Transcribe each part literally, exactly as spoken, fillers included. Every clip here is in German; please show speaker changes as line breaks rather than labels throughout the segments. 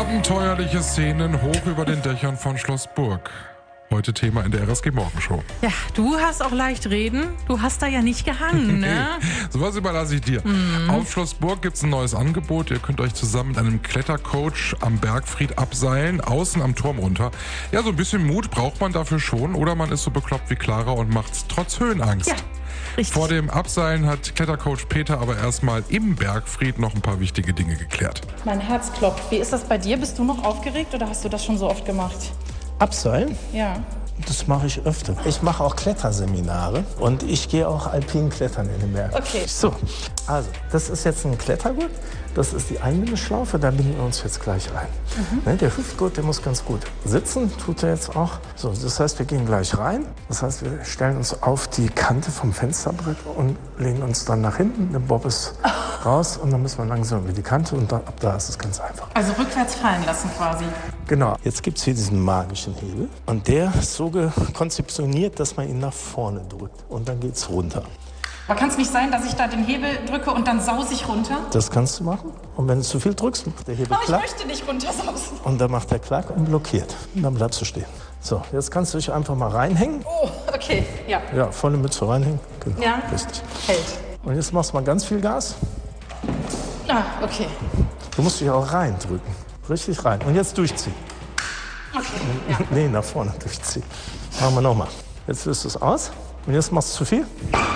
Abenteuerliche Szenen hoch über den Dächern von Schloss Burg. Heute Thema in der R S G Morgenshow.
Ja, du hast auch leicht reden. Du hast da ja nicht gehangen, ne?
Sowas überlasse ich dir. Mhm. Auf Schloss Burg gibt es ein neues Angebot. Ihr könnt euch zusammen mit einem Klettercoach am Bergfried abseilen, außen am Turm runter. Ja, so ein bisschen Mut braucht man dafür schon. Oder man ist so bekloppt wie Clara und macht's trotz Höhenangst.
Ja. Richtig.
Vor dem Abseilen hat Klettercoach Peter aber erstmal im Bergfried noch ein paar wichtige Dinge geklärt.
Mein Herz klopft. Wie ist das bei dir? Bist du noch aufgeregt oder hast du das schon so oft gemacht?
Abseilen?
Ja.
Das mache ich öfter. Ich mache auch Kletterseminare und ich gehe auch alpin klettern in den Bergen.
Okay.
So, also das ist jetzt ein Klettergurt. Das ist die Einbindeschlaufe, da binden wir uns jetzt gleich ein. Mhm. Ne, der Hüftgurt, der muss ganz gut sitzen, tut er jetzt auch. So, das heißt, wir gehen gleich rein. Das heißt, wir stellen uns auf die Kante vom Fensterbrett und lehnen uns dann nach hinten. Der Bob ist raus und dann müssen wir langsam über die Kante und dann, ab da ist es ganz einfach.
Also rückwärts fallen lassen quasi.
Genau. Jetzt gibt es hier diesen magischen Hebel und der ist so konzeptioniert, dass man ihn nach vorne drückt und dann geht's runter.
Aber kann es nicht sein, dass ich da den Hebel drücke und dann saus ich runter?
Das kannst du machen. Und wenn du zu viel drückst, macht der Hebel
Aber
klack.
ich möchte nicht runtersausen.
Und dann macht der klack und blockiert. Und dann bleibst du stehen. So, jetzt kannst du dich einfach mal reinhängen.
Oh, okay, ja.
Ja, volle Mütze reinhängen. Genau,
ja,
richtig.
Hält.
Und jetzt machst du mal ganz viel Gas.
Ah, okay.
Du musst dich auch reindrücken. Richtig rein. Und jetzt durchziehen.
Okay, ja.
Nee, nach vorne durchziehen. Machen wir nochmal. Jetzt löst du es aus. Und jetzt machst du zu viel.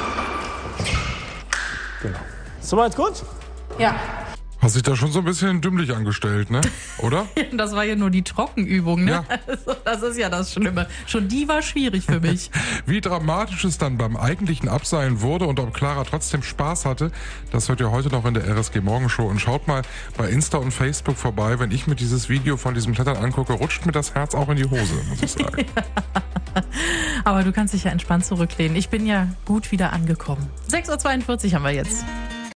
Genau. Soweit gut?
Ja.
Hast dich da schon so ein bisschen dümmlich angestellt, ne? Oder?
Das war ja nur die Trockenübung, ne?
Ja.
Also, das ist ja das Schlimme. Schon die war schwierig für mich.
Wie dramatisch es dann beim eigentlichen Abseilen wurde und ob Clara trotzdem Spaß hatte, das hört ihr heute noch in der R S G Morgenshow. Und schaut mal bei Insta und Facebook vorbei. Wenn ich mir dieses Video von diesem Klettern angucke, rutscht mir das Herz auch in die Hose, muss ich sagen.
Aber du kannst dich ja entspannt zurücklehnen. Ich bin ja gut wieder angekommen. sechs Uhr zweiundvierzig haben wir jetzt.